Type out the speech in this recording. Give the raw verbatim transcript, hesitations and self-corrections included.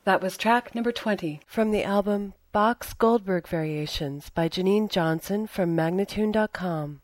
That was track number twenty from the album Bach's Goldberg Variations by Janine Johnson from Magnatune dot com.